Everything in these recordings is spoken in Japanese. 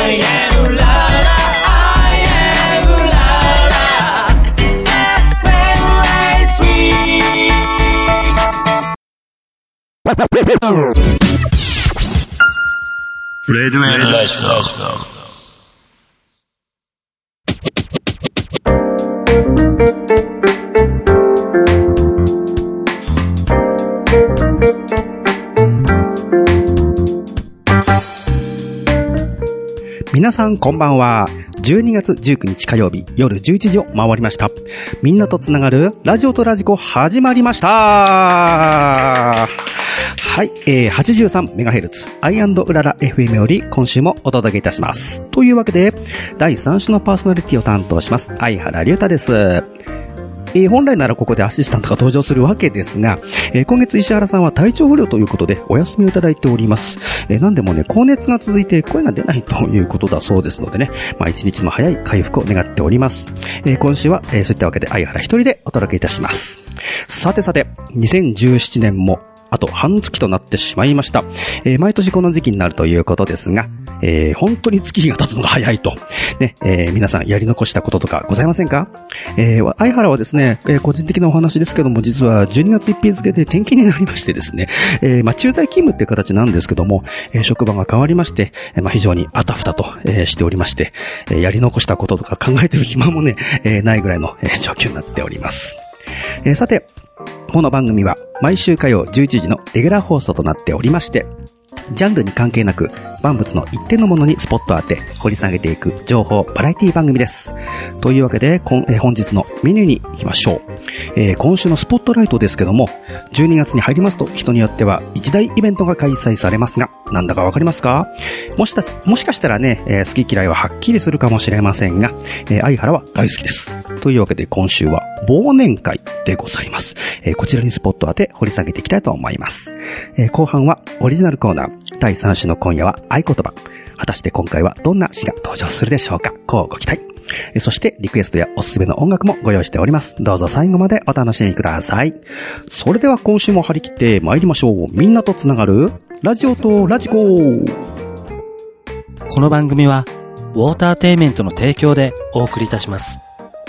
I am la la I am la la FM レディオエルラジオ皆さんこんばんは。12月19日火曜日夜11時を回りました。みんなとつながるラジオとラジコ始まりました。はい、83MHz アイ&うらら FM より今週もお届けいたします。というわけで第3週のパーソナリティを担当します相原龍太です。本来ならここでアシスタントが登場するわけですが、今月石原さんは体調不良ということでお休みをいただいております。なんでもね、高熱が続いて声が出ないということだそうですのでね、一日も早い回復を願っております。今週は、そういったわけで相原一人でお届けいたします。さて、2017年もあと半月となってしまいました。毎年この時期になるということですが、本当に月日が経つのが早いと。ね、皆さんやり残したこととかございませんか？相原はですね、個人的なお話ですけども、実は12月1日付で転勤になりましてですね、駐在勤務っていう形なんですけども、職場が変わりまして、非常にあたふたと、しておりまして、やり残したこととか考えてる暇もね、ないぐらいの、状況になっております。さて、この番組は毎週火曜11時のレギュラー放送となっておりまして、ジャンルに関係なく万物の一定のものにスポットを当て掘り下げていく情報バラエティ番組です。というわけで本日のメニューに行きましょう。今週のスポットライトですけども、12月に入りますと人によっては一大イベントが開催されますが、なんだかわかりますか？もしかしたらね、好き嫌いははっきりするかもしれませんが、相原は大好きです。というわけで今週は忘年会でございます。こちらにスポットを当て掘り下げていきたいと思います。後半はオリジナルコーナー、第3週の今夜は合言葉。果たして今回はどんな詩が登場するでしょうか？こうご期待。そしてリクエストやおすすめの音楽もご用意しております。どうぞ最後までお楽しみください。それでは今週も張り切って参りましょう。みんなとつながるラジオとラジコ。 この番組はウォーターテイメントの提供でお送りいたします。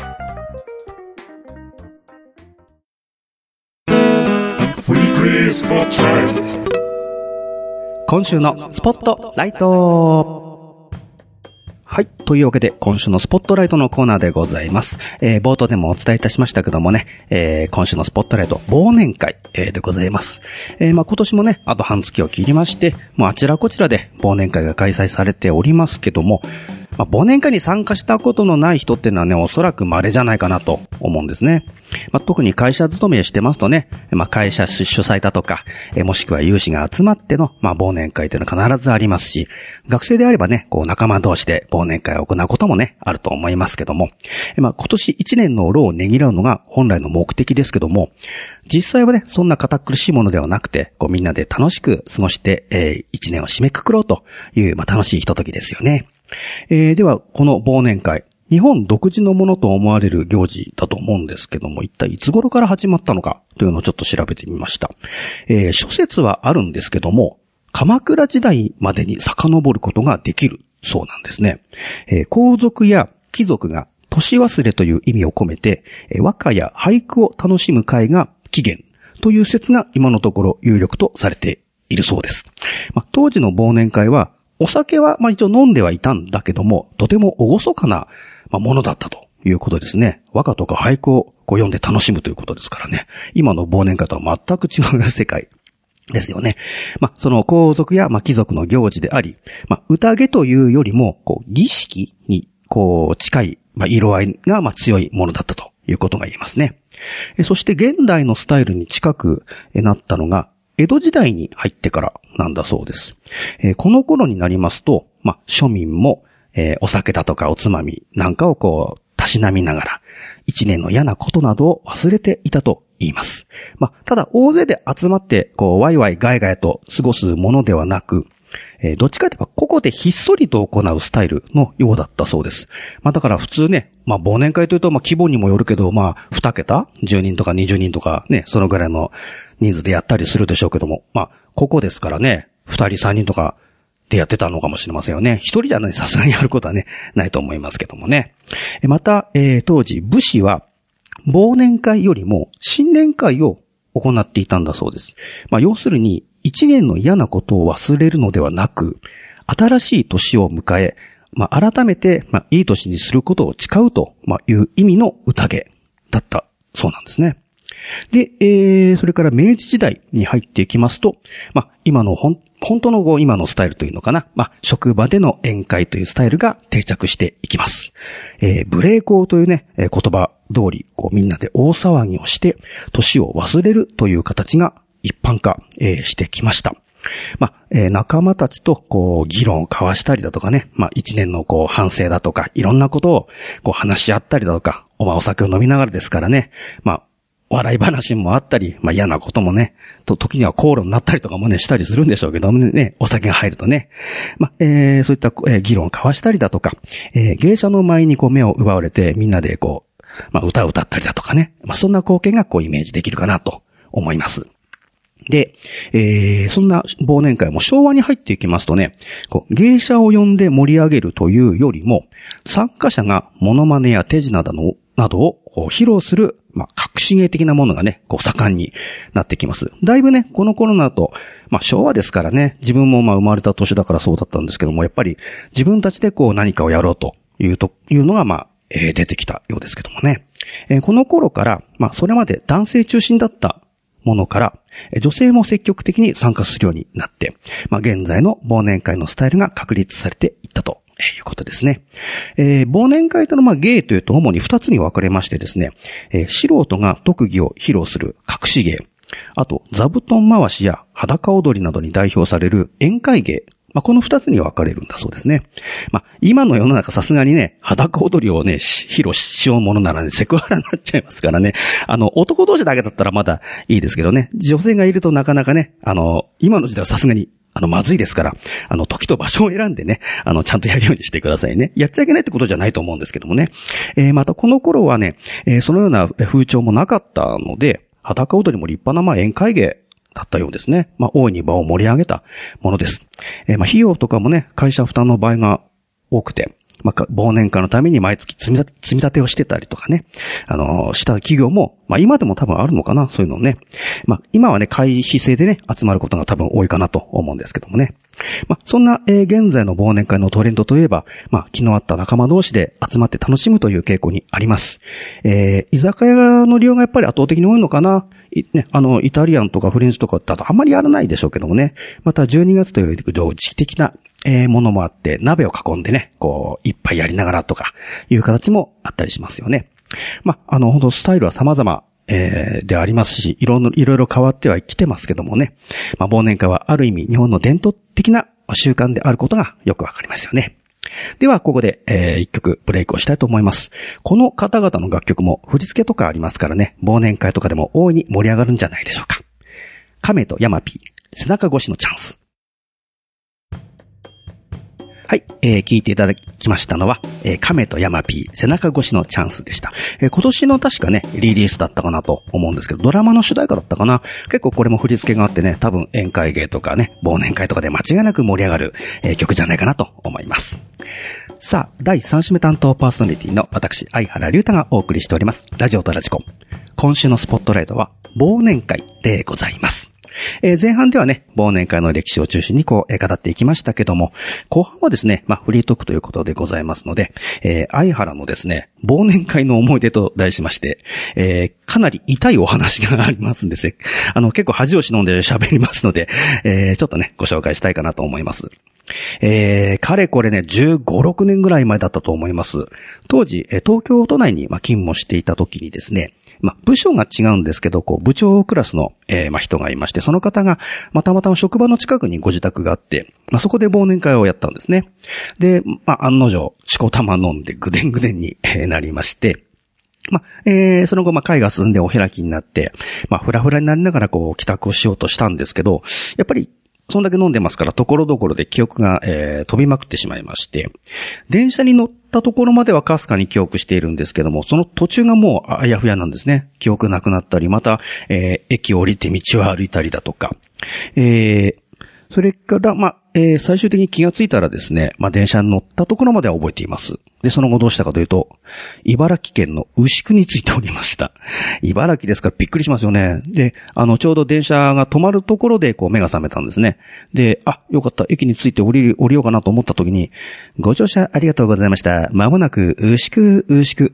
今週のスポットライト。はい。というわけで、今週のスポットライトのコーナーでございます。冒頭でもお伝えいたしましたけどもね、今週のスポットライト、忘年会、でございます。今年もね、あと半月を切りまして、もうあちらこちらで忘年会が開催されておりますけども、忘年会に参加したことのない人っていうのはね、おそらく稀じゃないかなと思うんですね。特に会社勤めしてますとね、会社主催だとか、もしくは有志が集まっての、忘年会というのは必ずありますし、学生であればね、仲間同士で忘年会を行うこともね、あると思いますけども、今年1年の労をねぎらうのが本来の目的ですけども、実際はね、そんな堅苦しいものではなくて、みんなで楽しく過ごして、1年を締めくくろうという、楽しいひとときですよね。では、この忘年会、日本独自のものと思われる行事だと思うんですけども、一体いつ頃から始まったのかというのをちょっと調べてみました。諸説はあるんですけども、鎌倉時代までに遡ることができるそうなんですね。皇族や貴族が年忘れという意味を込めて、和歌や俳句を楽しむ会が起源という説が今のところ有力とされているそうです。当時の忘年会は、お酒は一応飲んではいたんだけども、とても厳かなものだったということですね。和歌とか俳句を読んで楽しむということですからね。今の忘年会とは全く違う世界ですよね。その皇族や貴族の行事であり、宴というよりも儀式に近い色合いが強いものだったということが言えますね。そして現代のスタイルに近くなったのが江戸時代に入ってからなんだそうです。この頃になりますと、庶民も、お酒だとかおつまみなんかをたしなみながら、一年の嫌なことなどを忘れていたと言います。ただ大勢で集まってワイワイガヤガヤと過ごすものではなく、どっちかというと個々でひっそりと行うスタイルのようだったそうです。だから普通ね、忘年会というと規模にもよるけど、2桁 ?10 人とか20人とかね、そのぐらいの人数でやったりするでしょうけども、個々ですからね、2人3人とかでやってたのかもしれませんよね。一人じゃね、さすがにやることはね、ないと思いますけどもね。また、当時、武士は、忘年会よりも新年会を行っていたんだそうです。要するに、一年の嫌なことを忘れるのではなく、新しい年を迎え、改めて、いい年にすることを誓うという意味の宴だったそうなんですね。で、それから明治時代に入っていきますと、今の本当の今のスタイルというのかな、職場での宴会というスタイルが定着していきます。無礼講というね、言葉通り、みんなで大騒ぎをして、年を忘れるという形が一般化、してきました。仲間たちと、議論を交わしたりだとかね、一年の反省だとか、いろんなことを、話し合ったりだとか、お酒を飲みながらですからね、笑い話もあったり、嫌なこともね、時には口論になったりとかもね、したりするんでしょうけどもね、お酒が入るとね。そういった、議論を交わしたりだとか、芸者の舞に目を奪われて、みんなで歌を歌ったりだとかね。そんな光景がイメージできるかなと思います。で、そんな忘年会も昭和に入っていきますとね、芸者を呼んで盛り上げるというよりも、参加者がモノマネや手品などを披露する、隠し芸的なものがね、盛んになってきます。だいぶね、この頃になると、昭和ですからね、自分も生まれた年だからそうだったんですけども、やっぱり自分たちで何かをやろうというのが、出てきたようですけどもね。この頃から、それまで男性中心だったものから、女性も積極的に参加するようになって、現在の忘年会のスタイルが確立されていったということですね。忘年会との芸というと主に2つに分かれましてですね、素人が特技を披露する隠し芸、あと座布団回しや裸踊りなどに代表される宴会芸、この2つに分かれるんだそうですね。今の世の中さすがにね、裸踊りをね、披露しようものならね、セクハラになっちゃいますからね。男同士だけだったらまだいいですけどね、女性がいるとなかなかね、今の時代はさすがにまずいですから、時と場所を選んでね、ちゃんとやるようにしてくださいね。やっちゃいけないってことじゃないと思うんですけどもね。またこの頃はね、そのような風潮もなかったので、裸踊りも立派な宴会芸だったようですね。大いに場を盛り上げたものです。費用とかもね、会社負担の場合が多くて、忘年会のために毎月積み立てをしてたりとかね、した企業も、今でも多分あるのかな、そういうのね。今はね、会費制でね、集まることが多分多いかなと思うんですけどもね。そんな、現在の忘年会のトレンドといえば、気の合った仲間同士で集まって楽しむという傾向にあります。居酒屋の利用がやっぱり圧倒的に多いのかな。ね、イタリアンとかフレンチとかだとあんまりやらないでしょうけどもね。また12月という時期的なものもあって、鍋を囲んでね、一杯やりながらとかいう形もあったりしますよね。本当スタイルは様々、でありますし、いろいろ変わってはきてますけどもね。忘年会はある意味日本の伝統的な習慣であることがよくわかりますよね。では、ここで、一曲ブレイクをしたいと思います。この方々の楽曲も振り付けとかありますからね、忘年会とかでも大いに盛り上がるんじゃないでしょうか。亀とヤマピー、背中越しのチャンス。はい、聞いていただきましたのは、亀とヤマピー、背中越しのチャンスでした。今年の確かね、リリースだったかなと思うんですけど、ドラマの主題歌だったかな。結構これも振り付けがあってね、多分宴会芸とかね、忘年会とかで間違いなく盛り上がる、曲じゃないかなと思います。さあ、第3週目担当パーソナリティの私、相原龍太がお送りしております。ラジオとラジコン。今週のスポットライトは、忘年会でございます。前半ではね、忘年会の歴史を中心に語っていきましたけども、後半はですね、フリートークということでございますので、相原のですね、忘年会の思い出と題しまして、かなり痛いお話がありますんですね。結構恥を忍んで喋りますので、ちょっとね、ご紹介したいかなと思います。かれこれね、15、6年ぐらい前だったと思います。当時、東京都内に勤務していた時にですね、部署が違うんですけど、部長クラスの、人がいまして、その方が、たまたま職場の近くにご自宅があって、そこで忘年会をやったんですね。で、案の定、しこたま飲んでぐでんぐでんになりまして、その後、会が進んでお開きになって、ふらふらになりながら帰宅をしようとしたんですけど、やっぱり、そんだけ飲んでますから、ところどころで記憶が、飛びまくってしまいまして、電車に乗ったところまではかすかに記憶しているんですけども、その途中がもうあやふやなんですね。記憶なくなったり、また、駅を降りて道を歩いたりだとか、 それから、最終的に気がついたらですね、電車に乗ったところまでは覚えています。で、その後どうしたかというと、茨城県の牛久に着いておりました。茨城ですからびっくりしますよね。で、ちょうど電車が止まるところで、目が覚めたんですね。で、よかった、駅に着いて降りようかなと思った時に、ご乗車ありがとうございました。まもなく、牛久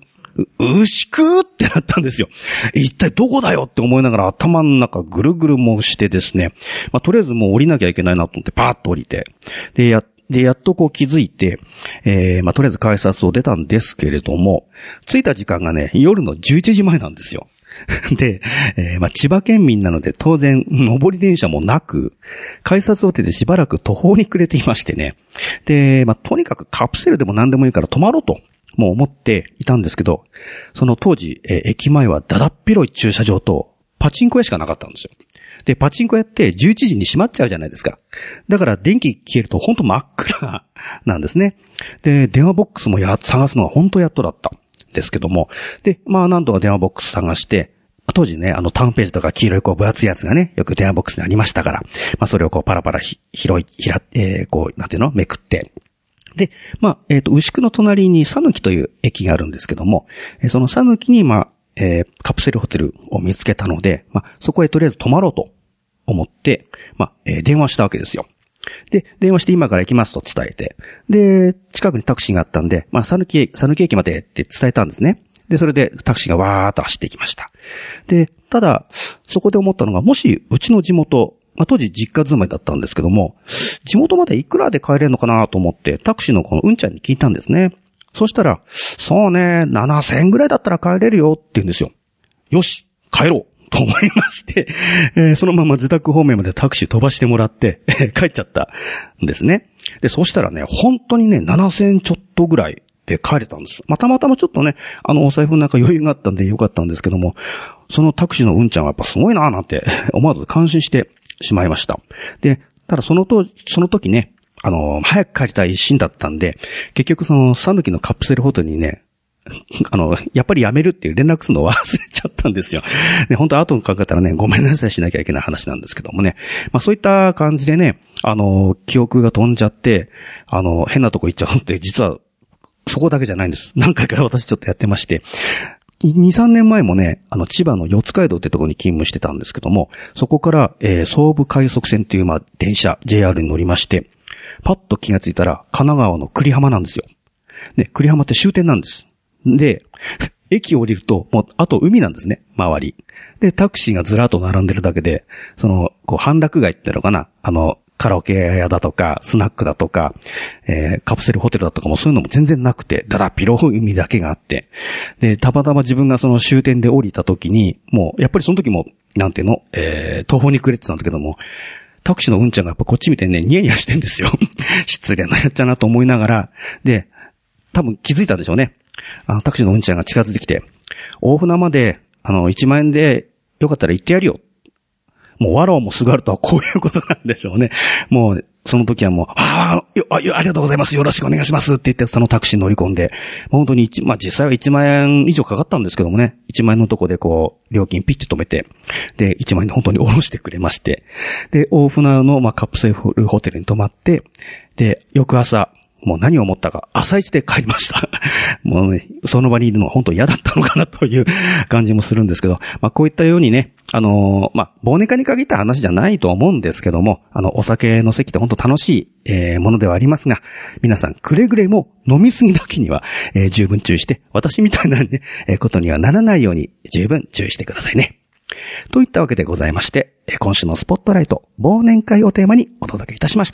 ってなったんですよ。一体どこだよって思いながら頭の中ぐるぐる回してですね。とりあえずもう降りなきゃいけないなと思ってパーッと降りて。で、やっと気づいて、とりあえず改札を出たんですけれども、着いた時間がね、夜の11時前なんですよ。で、千葉県民なので当然、上り電車もなく、改札を出てしばらく途方に暮れていましてね。で、とにかくカプセルでも何でもいいから泊まろうと。もう思っていたんですけど、その当時、駅前はだだっ広い駐車場とパチンコ屋しかなかったんですよ。で、パチンコ屋って11時に閉まっちゃうじゃないですか。だから電気消えると本当真っ暗なんですね。で、電話ボックスも探すのは本当やっとだったんですけども。で、なんとか電話ボックス探して、当時ね、タウンページとか黄色い分厚いやつがね、よく電話ボックスにありましたから、それをパラパラめくって、で、牛久の隣に佐貫という駅があるんですけども、その佐貫に、カプセルホテルを見つけたので、そこへとりあえず泊まろうと思って、電話したわけですよ。で、電話して今から行きますと伝えて、で、近くにタクシーがあったんで、佐貫駅までって伝えたんですね。で、それでタクシーがわーっと走っていきました。で、ただ、そこで思ったのが、もしうちの地元、当時実家住まいだったんですけども、地元までいくらで帰れるのかなと思って、タクシーのこのうんちゃんに聞いたんですね。そしたら、そうね、7000円ぐらいだったら帰れるよって言うんですよ。よし、帰ろうと思いまして、そのまま自宅方面までタクシー飛ばしてもらって、帰っちゃったんですね。で、そうしたらね、本当にね、7000円ちょっとぐらいで帰れたんです。たまたまちょっとね、お財布の中余裕があったんでよかったんですけども、そのタクシーのうんちゃんはやっぱすごいなーなんて思わず感心してしまいました。で、ただその時ね、早く帰りたい一心だったんで、結局その、佐貫のカプセルホテルにね、やっぱり辞めるっていう連絡するのを忘れちゃったんですよ。ね、本当後に考えたらね、ごめんなさいしなきゃいけない話なんですけどもね。そういった感じでね、記憶が飛んじゃって、変なとこ行っちゃうって、実は、そこだけじゃないんです。何回か私ちょっとやってまして。2、3年前もね、千葉の四街道ってところに勤務してたんですけども、そこから、総武快速線っていう、電車、JR に乗りまして、パッと気がついたら、神奈川の栗浜なんですよ。ね、栗浜って終点なんです。で、駅降りると、もう、あと海なんですね、周り。で、タクシーがずらっと並んでるだけで、歓楽街ってのかな、カラオケ屋だとか、スナックだとか、カプセルホテルだとかもそういうのも全然なくて、だだっ広い海だけがあって、で、たまたま自分がその終点で降りた時に、もう、やっぱりその時も、途方に暮れてたんだけども、タクシーのうんちゃんがやっぱこっち見てね、ニヤニヤしてんですよ。失礼なやっちゃなと思いながら、で、多分気づいたんでしょうね。タクシーのうんちゃんが近づいてきて、大船まで、1万円でよかったら行ってやるよ。もう、わらをもすがるとはこういうことなんでしょうね。もう、その時はもう、ありがとうございます。よろしくお願いしますって言って、そのタクシーに乗り込んで、本当に実際は1万円以上かかったんですけどもね、1万円のとこで料金ピッて止めて、で、1万円で本当に下ろしてくれまして、で、大船の、カプセルホテルに泊まって、で、翌朝、もう何を思ったか、朝一で帰りました。もうね、その場にいるのは本当嫌だったのかなという感じもするんですけど、こういったようにね、忘年会に限った話じゃないと思うんですけども、お酒の席って本当楽しい、ものではありますが、皆さんくれぐれも飲みすぎだけには、十分注意して、私みたいなね、ことにはならないように十分注意してくださいね。といったわけでございまして、今週のスポットライト、忘年会をテーマにお届けいたしました。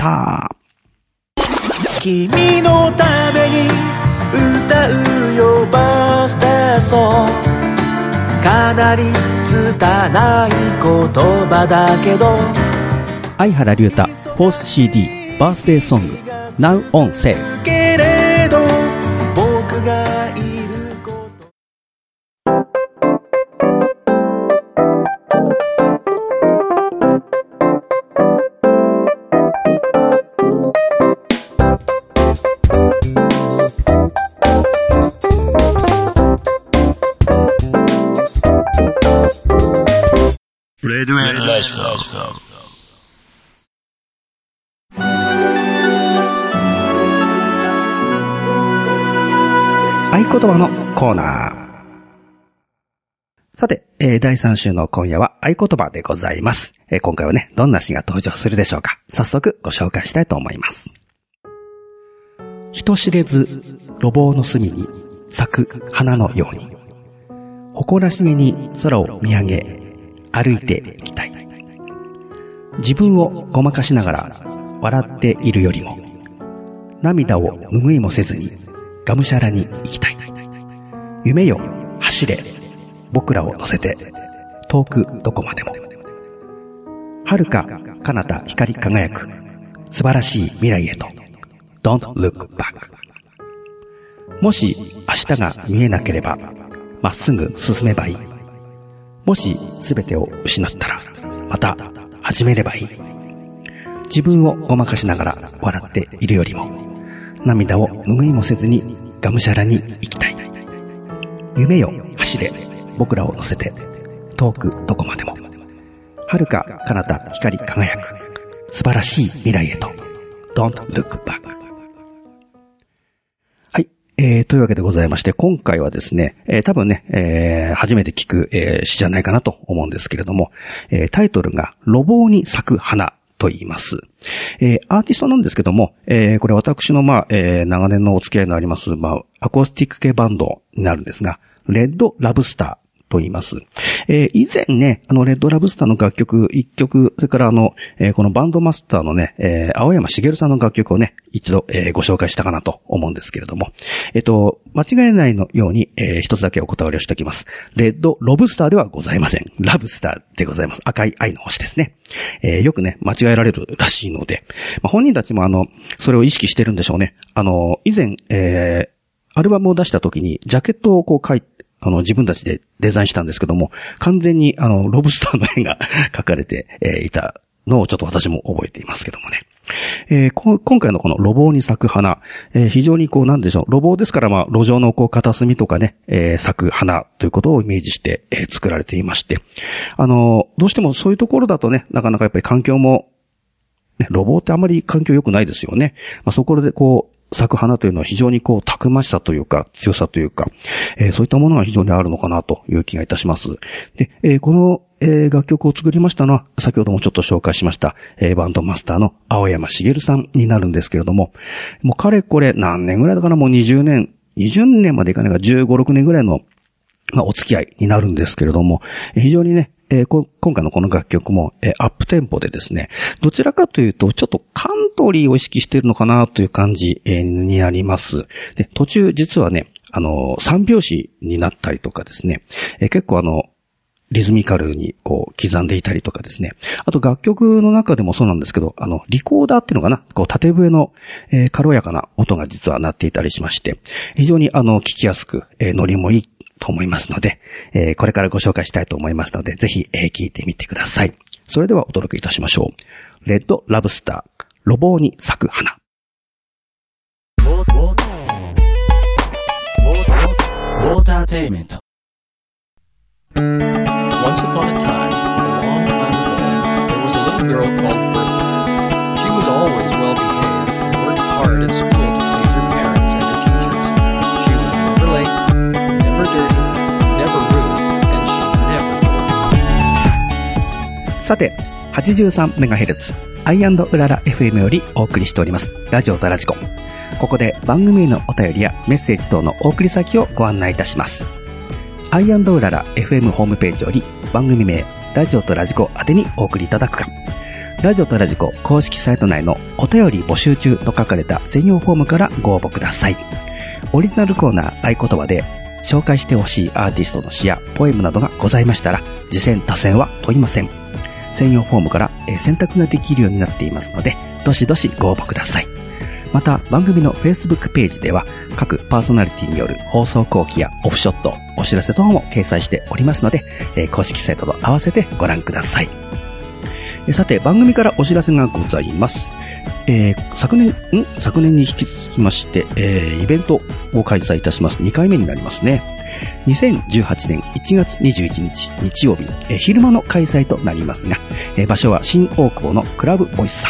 君のために歌うよバースデーソング、かなり拙い言葉だけど、 相原龍太 4th CD バースデーソング Now on Sale。 けれど僕がいること、 レディオラジオ。 合言葉のコーナー。さて、第3週の今夜は合言葉でございます。今回はね、どんな詩が登場するでしょうか。早速ご紹介したいと思います。人知れず路傍の隅に咲く花のように、誇らしげに空を見上げ歩いていきたい。自分をごまかしながら笑っているよりも、涙を拭いもせずにがむしゃらに生きたい。夢よ走れ、僕らを乗せて遠くどこまでも。遥か彼方光り輝く素晴らしい未来へと。 Don't look back。 もし明日が見えなければまっすぐ進めばいい。もし全てを失ったらまた始めればいい。自分をごまかしながら笑っているよりも、涙を拭いもせずにがむしゃらに生きたい。夢よ走れ、僕らを乗せて遠くどこまでも。遥か彼方光り輝く素晴らしい未来へと。 Don't look back。 はい、というわけでございまして、今回はですね、多分ね、初めて聞く、詩じゃないかなと思うんですけれども、タイトルが路傍に咲く花と言います。アーティストなんですけども、これ私の長年のお付き合いのあります、アコースティック系バンドになるんですが、レッドラブスターと言います。以前ね、レッドラブスターの楽曲1曲、それからこのバンドマスターのね、青山茂さんの楽曲をね、一度、ご紹介したかなと思うんですけれども、間違えないのように、一つだけお断りをしておきます。レッドロブスターではございません。ラブスターでございます。赤い愛の星ですね。よくね、間違えられるらしいので、本人たちもそれを意識してるんでしょうね。以前、アルバムを出した時に、ジャケットを書いて、自分たちでデザインしたんですけども、完全にロブスターの絵が描かれて、いたのをちょっと私も覚えていますけどもね。今回のこの路傍に咲く花、非常になんでしょう、路傍ですから路上の片隅とかね、咲く花ということをイメージして、作られていまして、どうしてもそういうところだとね、なかなかやっぱり環境も、ね、路傍ってあまり環境良くないですよね。そこで咲く花というのは非常にたくましさというか強さというか、そういったものが非常にあるのかなという気がいたします。で、この、楽曲を作りましたのは先ほどもちょっと紹介しました、バンドマスターの青山茂さんになるんですけれども、もうかれこれ何年ぐらいだかな、もう20年までいかないが15、6年ぐらいの、お付き合いになるんですけれども、非常にね、今回のこの楽曲も、アップテンポでですね、どちらかというと、ちょっとカントリーを意識しているのかなという感じ、になります。で、途中実はね、三拍子になったりとかですね、結構リズミカルに刻んでいたりとかですね。あと楽曲の中でもそうなんですけど、リコーダーっていうのかな、縦笛の、軽やかな音が実は鳴っていたりしまして、非常に聞きやすく、ノリもいいと思いますので、これからご紹介したいと思いますので、ぜひ、聞いてみてください。それではお届けいたしましょう。レッドラブスター、路傍に咲く花。 ウォーターテイメント。 Once upon a time, a long time ago, there was a little girl called Bertha. She was always well behaved and worked hard at school to please her parents and her teachers. She was never late, never dirty, never rude, and she never told me. さて、83MHz、アイ&ウララ FM よりお送りしております。ラジオとラジコ。ここで番組へのお便りやメッセージ等のお送り先をご案内いたします。アイ&ウララ FM ホームページより番組名、ラジオとラジコ宛てにお送りいただくか、ラジオとラジコ公式サイト内のお便り募集中と書かれた専用フォームからご応募ください。オリジナルコーナー合言葉で紹介してほしいアーティストの詩やポエムなどがございましたら、次戦他戦は問いません。専用フォームから選択ができるようになっていますので、どしどしご応募ください。また番組の Facebook ページでは各パーソナリティによる放送後期やオフショット、お知らせ等も掲載しておりますので、公式サイトと合わせてご覧ください。さて番組からお知らせがございます。昨年に引き続きまして、イベントを開催いたします。2回目になりますね。2018年1月21日日曜日、昼間の開催となりますが、場所は新大久保のクラブボイスさん。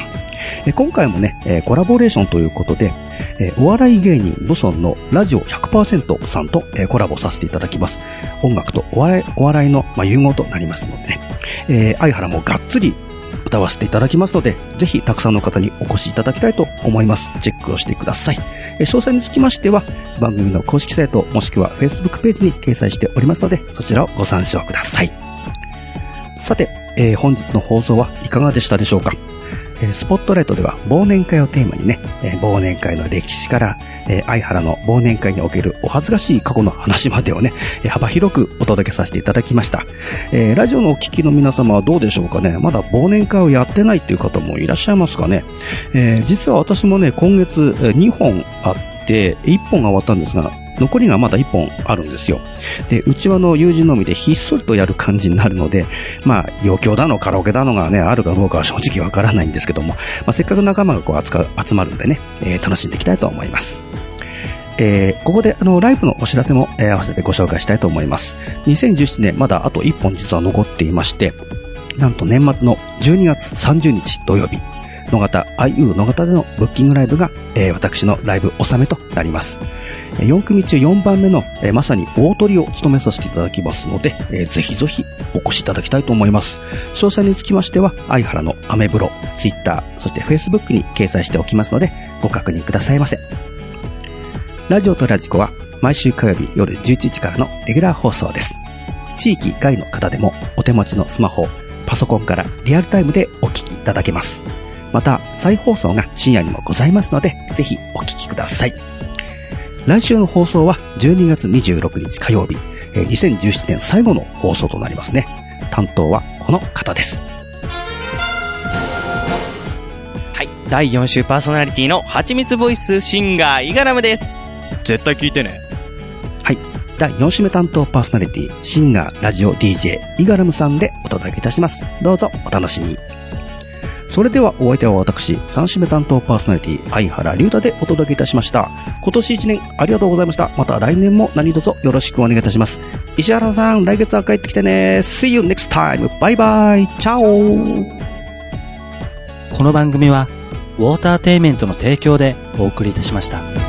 今回もね、コラボレーションということで、お笑い芸人ブソンのラジオ 100% さんと、コラボさせていただきます。音楽とお笑いの、融合となりますのでね、相原もがっつり歌わせていただきますので、ぜひたくさんの方にお越しいただきたいと思います。チェックをしてください。詳細につきましては、番組の公式サイトもしくは Facebook ページに掲載しておりますので、そちらをご参照ください。さて、本日の放送はいかがでしたでしょうか。スポットライトでは忘年会をテーマにね、忘年会の歴史から、相原の忘年会におけるお恥ずかしい過去の話までをね、幅広くお届けさせていただきました。ラジオのお聞きの皆様はどうでしょうかね。まだ忘年会をやってないっていう方もいらっしゃいますかね。実は私もね、今月2本あって1本が終わったんですが、残りがまだ1本あるんですよ。で、うちは友人のみでひっそりとやる感じになるので、余興だのカラオケだのがね、あるかどうかは正直わからないんですけども、せっかく仲間が集まるんでね、楽しんでいきたいと思います。ここでライブのお知らせも、合わせてご紹介したいと思います。2017年まだあと1本実は残っていまして、なんと年末の12月30日土曜日、野方 IU 野方でのブッキングライブが、私のライブ納めとなります。4組中4番目の、まさに大トリを務めさせていただきますので、ぜひぜひお越しいただきたいと思います。詳細につきましては相原のアメブロ、Twitter、そして Facebook に掲載しておきますのでご確認くださいませ。ラジオとラジコは毎週火曜日夜11時からのレギュラー放送です。地域外の方でもお手持ちのスマホ、パソコンからリアルタイムでお聞きいただけます。また再放送が深夜にもございますので、ぜひお聞きください。来週の放送は12月26日火曜日、2017年最後の放送となりますね。担当はこの方です。 はい、第4週パーソナリティのはちみつボイスシンガーイガラムです。絶対聞いてね。 はい、第4週目担当パーソナリティシンガーラジオ DJ イガラムさんでお届けいたします。どうぞお楽しみに。それではお相手は私、3週目担当パーソナリティ相原龍太でお届けいたしました。今年1年ありがとうございました。また来年も何卒よろしくお願いいたします。石原さん、来月は帰ってきてね。See you next time. バイバイ。チャオ。 この番組はウォーターテイメントの提供でお送りいたしました。